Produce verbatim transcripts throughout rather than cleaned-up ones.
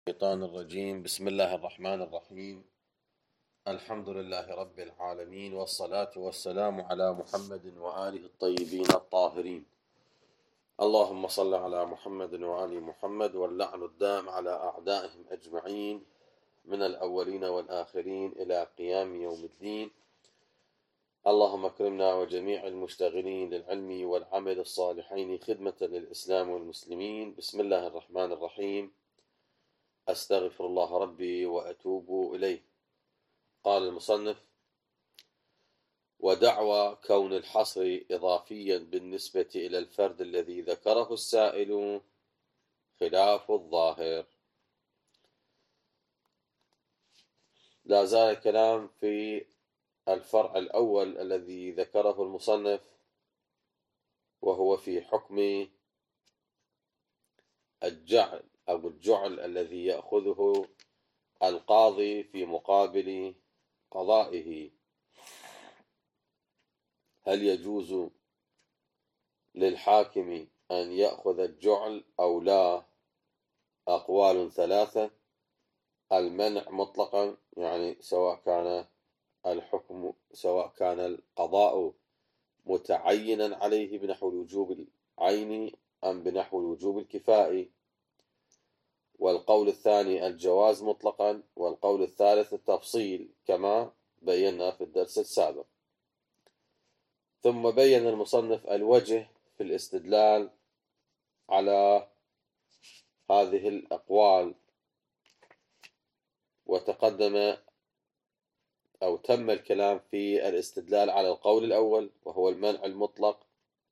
الشيطان الرجيم. بسم الله الرحمن الرحيم. الحمد لله رب العالمين، والصلاة والسلام على محمد وآله الطيبين الطاهرين. اللهم صل على محمد وآل محمد، واللعن الدام على أعدائهم أجمعين من الأولين والآخرين إلى قيام يوم الدين. اللهم اكرمنا وجميع المشتغلين للعلم والعمل الصالحين خدمة للإسلام والمسلمين. بسم الله الرحمن الرحيم. أستغفر الله ربي وأتوب إليه. قال المصنف: ودعوى كون الحصر إضافيا بالنسبة إلى الفرد الذي ذكره السائل خلاف الظاهر. لا زال الكلام في الفرع الأول الذي ذكره المصنف، وهو في حكم الجعل أو الجعل الذي يأخذه القاضي في مقابل قضائه. هل يجوز للحاكم أن يأخذ الجعل أو لا؟ أقوال ثلاثة: المنع مطلقا، يعني سواء كان الحكم سواء كان القضاء متعينا عليه بنحو الوجوب العيني أم بنحو الوجوب الكفائي. والقول الثاني الجواز مطلقا. والقول الثالث التفصيل كما بينا في الدرس السابق. ثم بين المصنف الوجه في الاستدلال على هذه الأقوال، وتقدم أو تم الكلام في الاستدلال على القول الأول وهو المنع المطلق،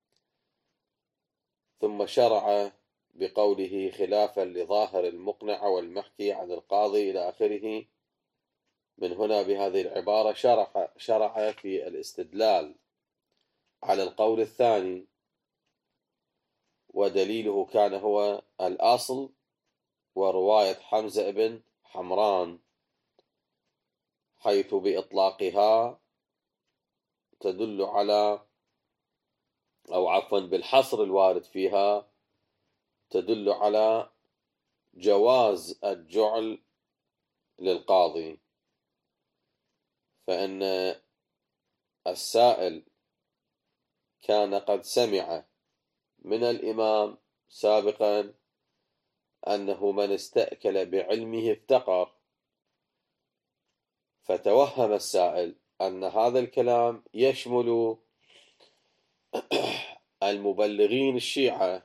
ثم شرع بقوله خلافا لظاهر المقنع والمحكي عن القاضي إلى آخره. من هنا بهذه العبارة شرع, شرع في الاستدلال على القول الثاني، ودليله كان هو الأصل ورواية حمزة بن حمران، حيث بإطلاقها تدل على أو عفوا بالحصر الوارد فيها تدل على جواز الجعل للقاضي، فإن السائل كان قد سمع من الإمام سابقا أنه من استأكل بعلمه افتقر، فتوهم السائل أن هذا الكلام يشمل المبلغين الشيعة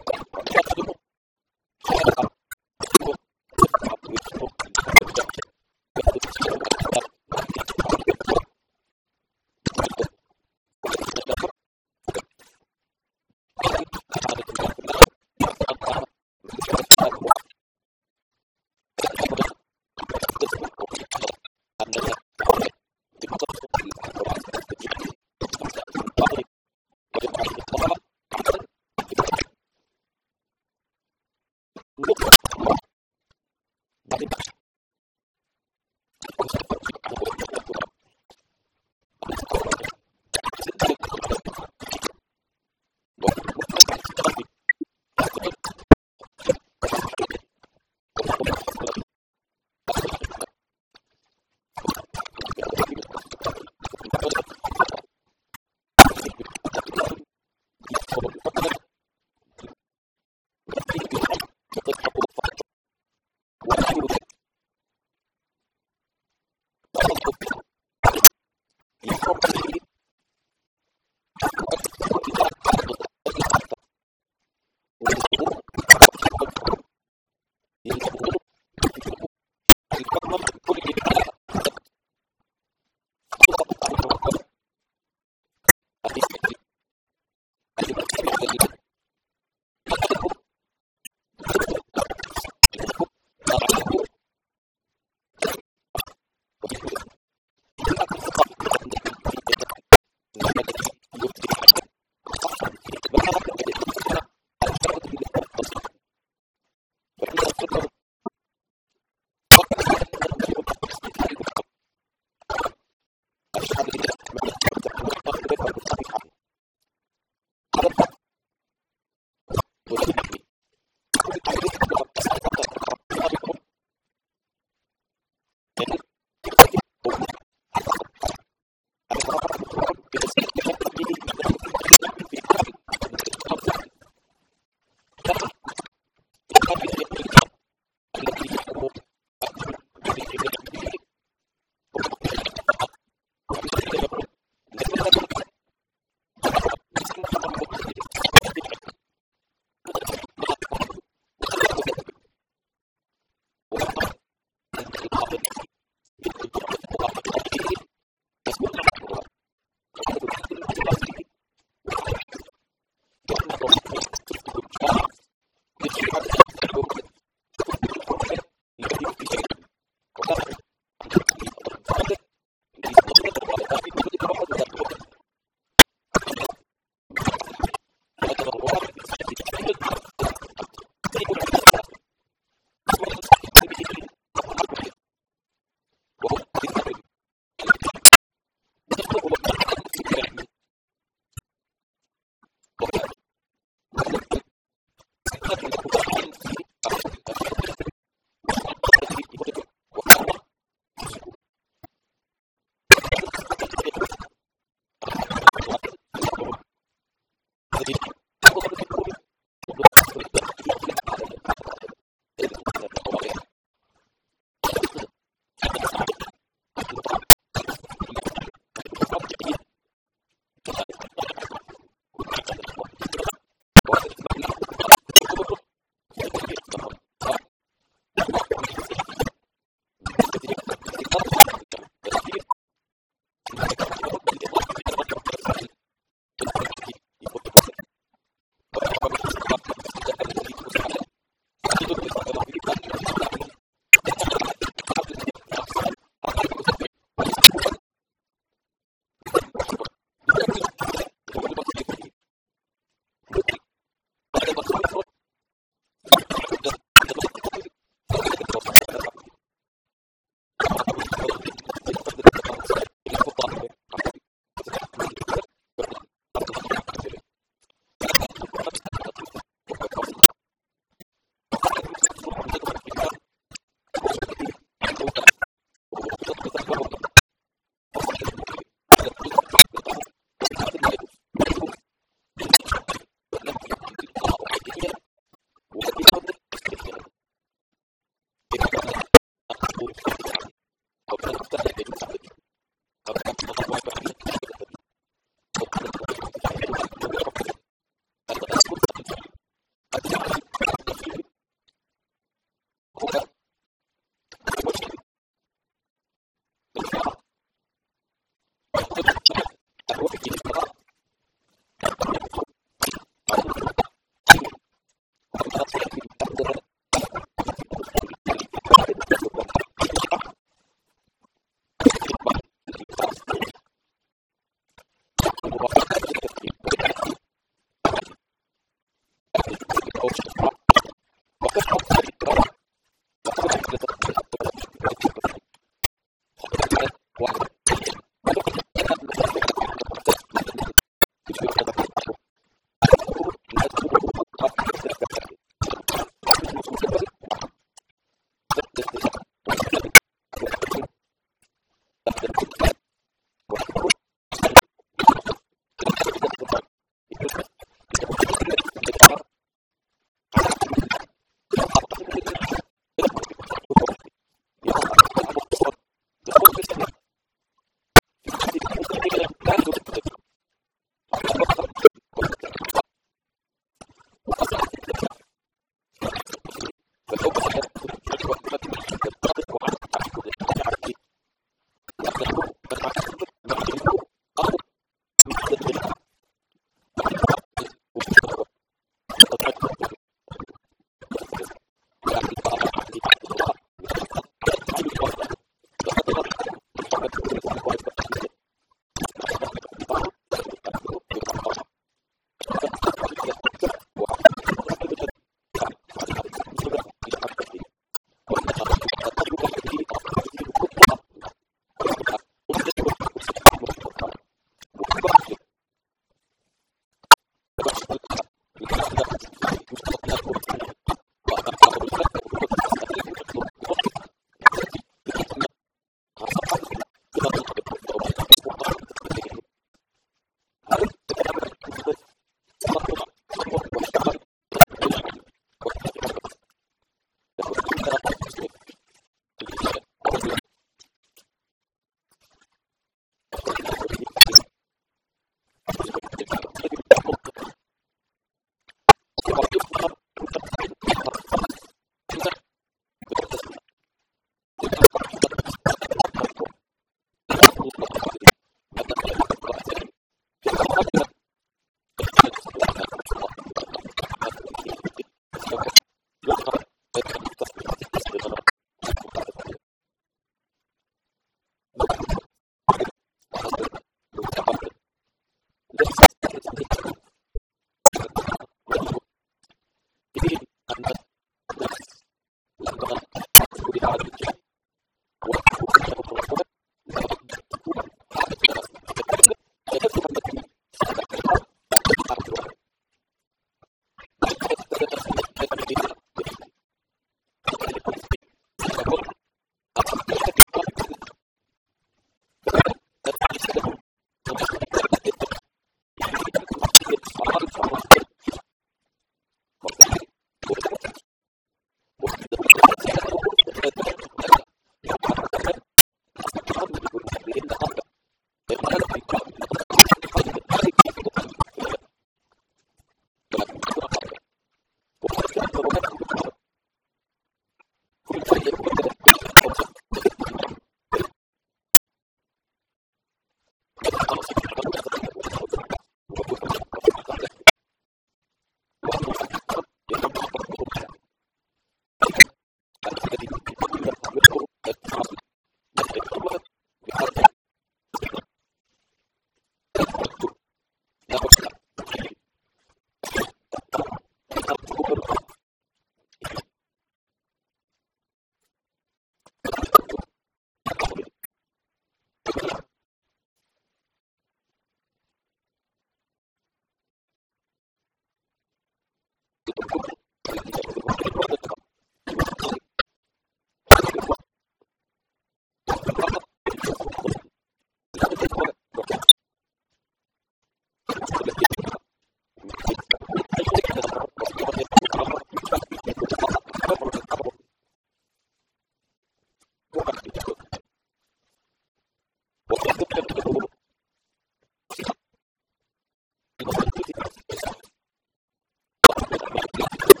Gracias.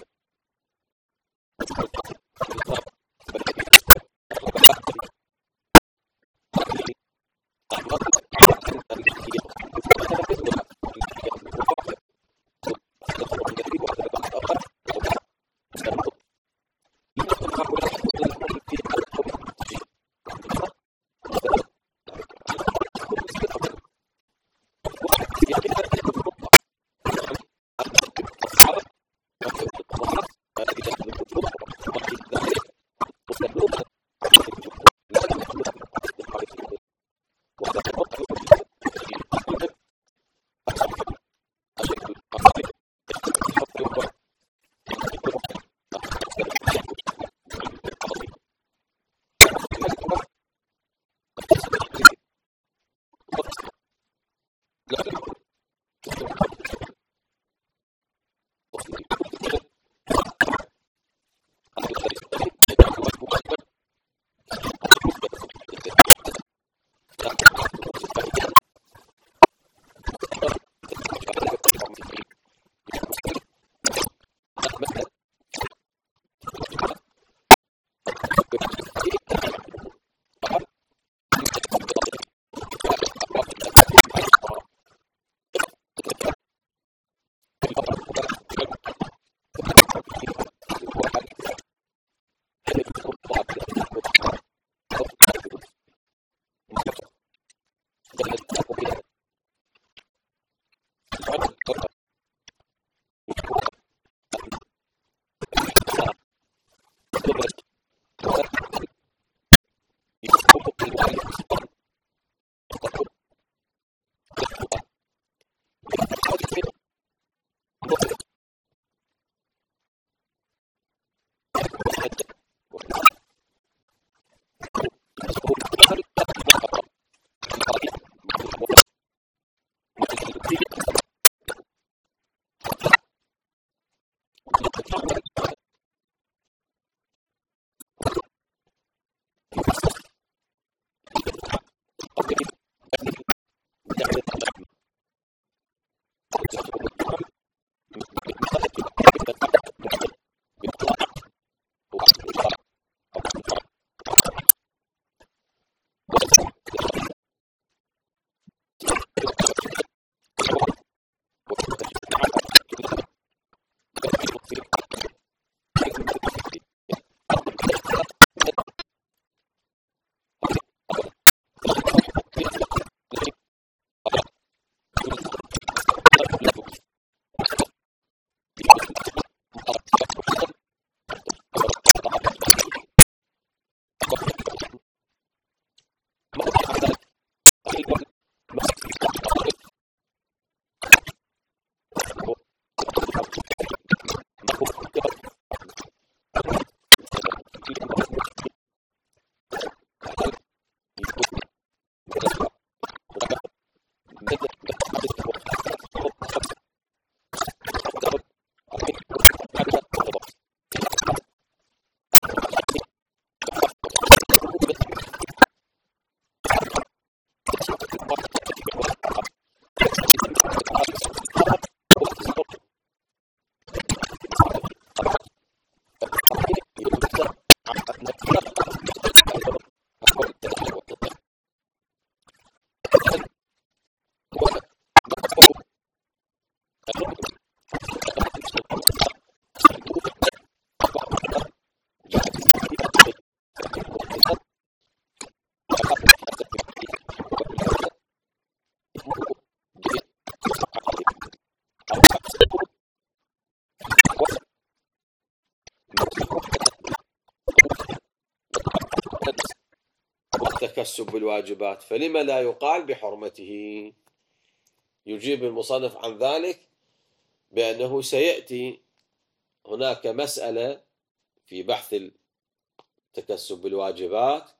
التكسب بالواجبات، فلما لا يقال بحرمته؟ يجيب المصنف عن ذلك بأنه سيأتي هناك مسألة في بحث التكسب بالواجبات،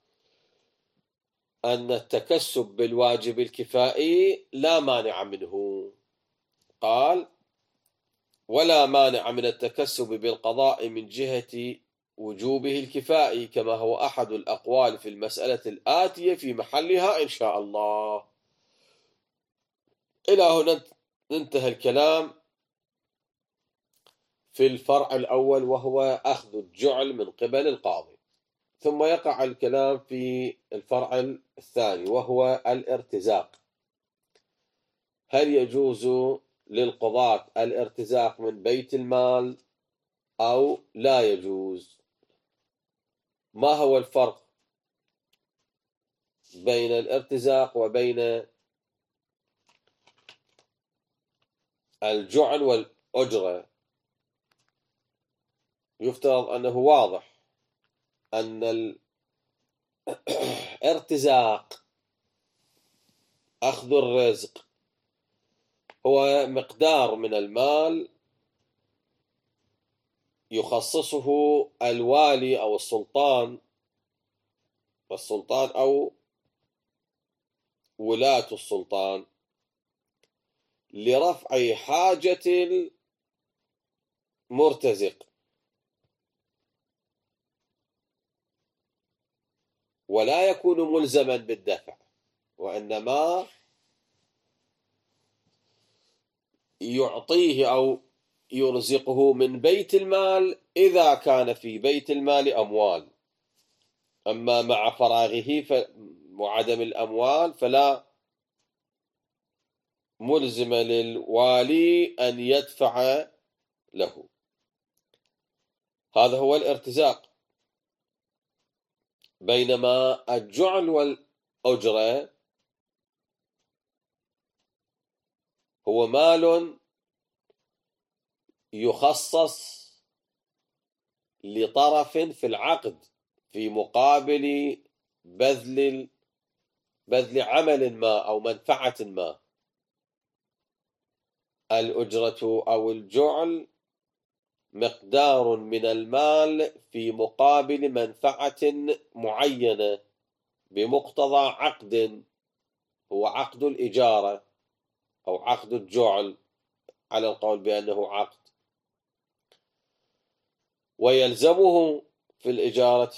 أن التكسب بالواجب الكفائي لا مانع منه. قال: ولا مانع من التكسب بالقضاء من جهة وجوبه الكفائي، كما هو أحد الأقوال في المسألة الآتية في محلها إن شاء الله. إلى هنا انتهى الكلام في الفرع الأول، وهو أخذ الجعل من قبل القاضي. ثم يقع الكلام في الفرع الثاني، وهو الارتزاق. هل يجوز للقضاة الارتزاق من بيت المال أو لا يجوز؟ ما هو الفرق بين الارتزاق وبين الجعل والأجرة؟ يفترض أنه واضح أن الارتزاق أخذ الرزق هو مقدار من المال يخصصه الوالي أو السلطان والسلطان أو ولاة السلطان لرفع حاجة المرتزق، ولا يكون ملزما بالدفع، وإنما يعطيه أو يرزقه من بيت المال إذا كان في بيت المال أموال. أما مع فراغه وعدم الأموال فلا ملزم للوالي أن يدفع له. هذا هو الارتزاق. بينما الجعل والأجرة هو مال يخصص لطرف في العقد في مقابل بذل بذل عمل ما أو منفعة ما. الأجرة أو الجعل مقدار من المال في مقابل منفعة معينة بمقتضى عقد، هو عقد الإجارة أو عقد الجعل على القول بأنه عقد، ويلزمه في الإجارة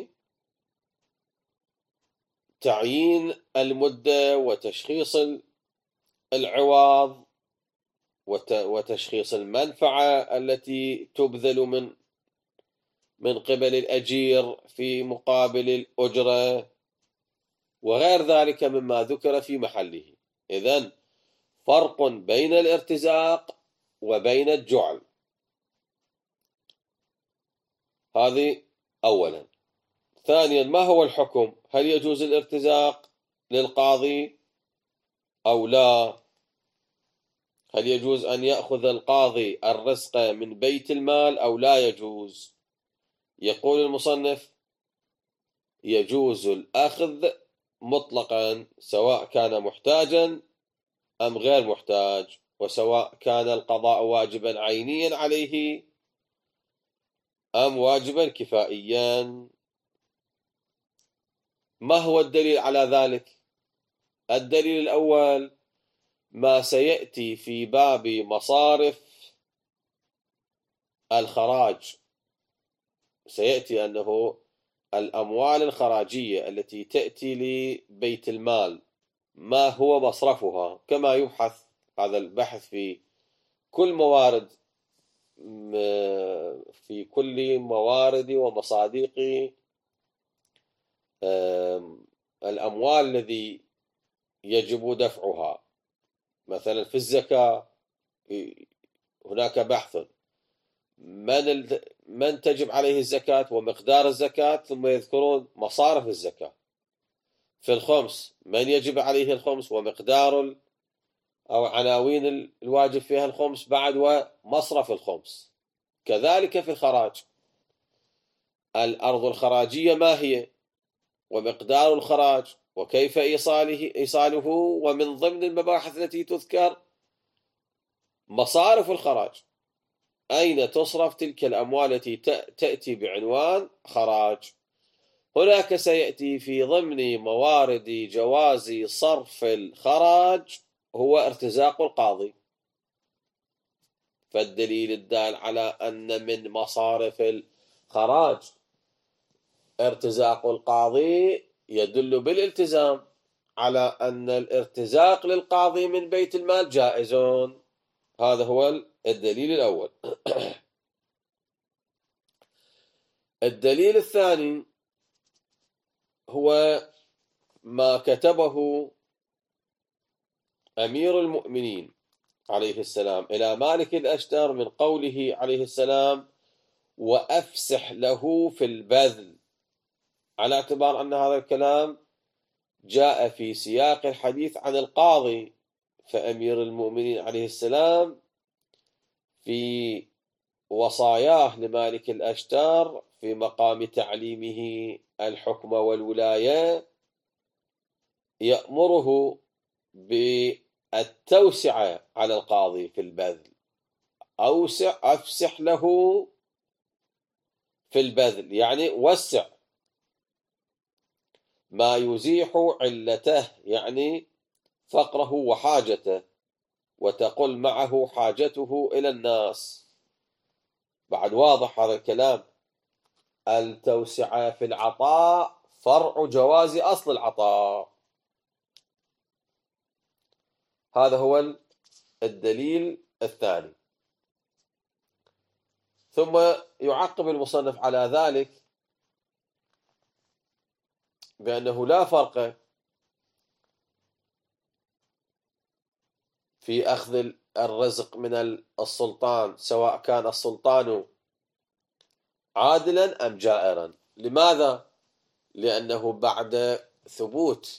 تعيين المدة وتشخيص العوض وتشخيص المنفعة التي تبذل من من قبل الأجير في مقابل الأجرة وغير ذلك مما ذكر في محله. إذن فرق بين الارتزاق وبين الجعل. هذه أولا. ثانيا، ما هو الحكم؟ هل يجوز الارتزاق للقاضي أو لا؟ هل يجوز أن يأخذ القاضي الرزق من بيت المال أو لا يجوز؟ يقول المصنف: يجوز الأخذ مطلقا، سواء كان محتاجا أم غير محتاج، وسواء كان القضاء واجبا عينيا عليه أم واجبا كفائيا. ما هو الدليل على ذلك؟ الدليل الأول ما سيأتي في باب مصارف الخراج. سيأتي أنه الأموال الخراجية التي تأتي لبيت المال ما هو مصرفها، كما يبحث هذا البحث في كل موارد في كل موارد ومصادق الأموال الذي يجب دفعها. مثلا في الزكاة هناك بحث من من تجب عليه الزكاة ومقدار الزكاة، ثم يذكرون مصارف الزكاة. في الخمس من يجب عليه الخمس ومقدار أو عناوين الواجب فيها الخمس بعد ومصرف الخمس. كذلك في الخراج، الأرض الخراجية ما هي، ومقدار الخراج، وكيف إيصاله إيصاله ومن ضمن المباحث التي تذكر مصارف الخراج، أين تصرف تلك الأموال التي تأتي بعنوان خراج. هناك سيأتي في ضمن موارد جواز صرف الخراج هو ارتزاق القاضي، فالدليل الدال على أن من مصارف الخراج ارتزاق القاضي يدل بالالتزام على أن الارتزاق للقاضي من بيت المال جائز. هذا هو الدليل الأول. الدليل الثاني هو ما كتبه أمير المؤمنين عليه السلام إلى مالك الأشتر من قوله عليه السلام: وأفسح له في البذل، على اعتبار أن هذا الكلام جاء في سياق الحديث عن القاضي، فأمير المؤمنين عليه السلام في وصاياه لمالك الأشتر في مقام تعليمه الحكم والولاية يأمره بالتوسعة على القاضي في البذل. أوسع، أفسح له في البذل يعني وسع ما يزيح علته، يعني فقره وحاجته، وتقل معه حاجته إلى الناس. بعد واضح هذا الكلام. التوسعة في العطاء فرع جواز أصل العطاء. هذا هو الدليل الثاني. ثم يعقب المصنف على ذلك بأنه لا فرق في أخذ الرزق من السلطان، سواء كان السلطان عادلا أم جائرا. لماذا؟ لأنه بعد ثبوت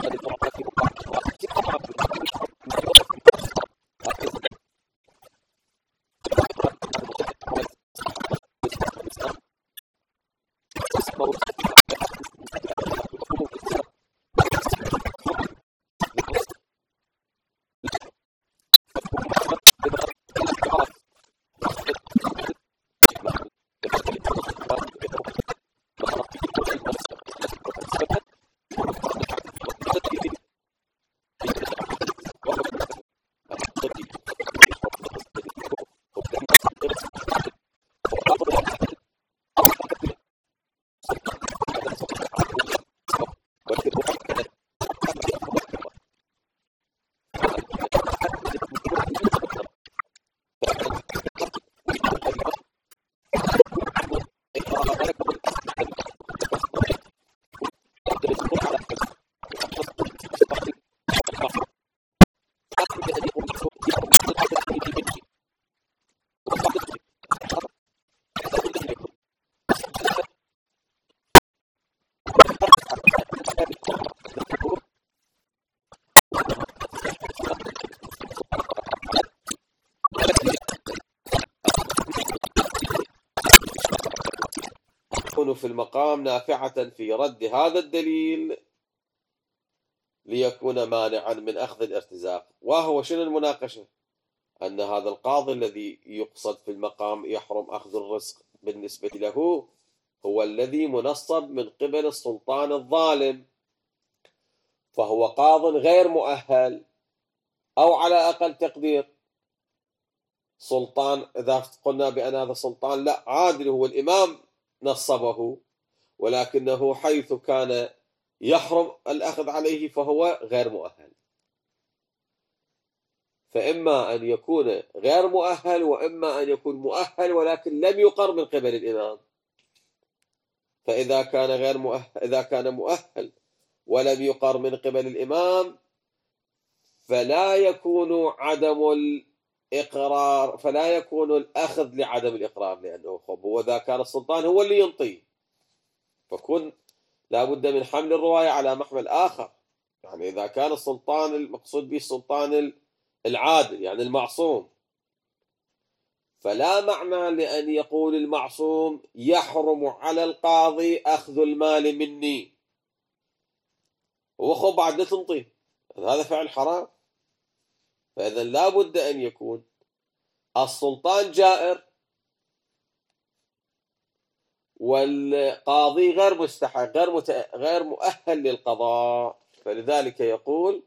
في المقام نافعة في رد هذا الدليل ليكون مانعا من أخذ الارتزاق. وهو شنو المناقشة؟ أن هذا القاضي الذي يقصد في المقام يحرم أخذ الرزق بالنسبة له هو الذي منصب من قبل السلطان الظالم، فهو قاض غير مؤهل، أو على أقل تقدير سلطان، إذا قلنا بأن هذا سلطان لا عادل، هو الإمام نصبه، ولكنه حيث كان يحرم الأخذ عليه فهو غير مؤهل. فإما أن يكون غير مؤهل، وإما أن يكون مؤهل ولكن لم يقر من قبل الإمام. فإذا كان غير مؤهل، إذا كان مؤهل ولم يقر من قبل الإمام فلا يكون عدم الإقرار، فلا يكون الأخذ لعدم الإقرار، لأنه خب هو إذا كان السلطان هو اللي ينطي، فكون لا بد من حمل الرواية على محمل آخر. يعني إذا كان السلطان المقصود به السلطان العادل يعني المعصوم، فلا معنى لأن يقول المعصوم يحرم على القاضي أخذ المال مني، وخب بعد تنطي، هذا فعل حرام. فإذا لا بد أن يكون السلطان جائر والقاضي غير مستحق، غير مت... غير مؤهل للقضاء. فلذلك يقول: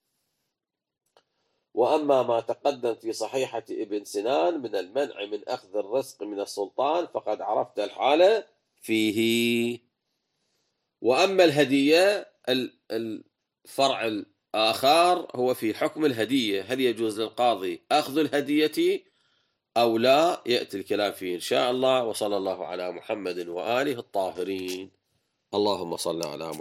وأما ما تقدم في صحيحة ابن سنان من المنع من أخذ الرزق من السلطان فقد عرفت الحالة فيه. وأما الهدية، الفرع الآخر هو في حكم الهدية، هل يجوز للقاضي أخذ الهدية أو لا؟ يأتي الكلام فيه إن شاء الله. وصلى الله على محمد وآله الطاهرين. اللهم صل على محمد.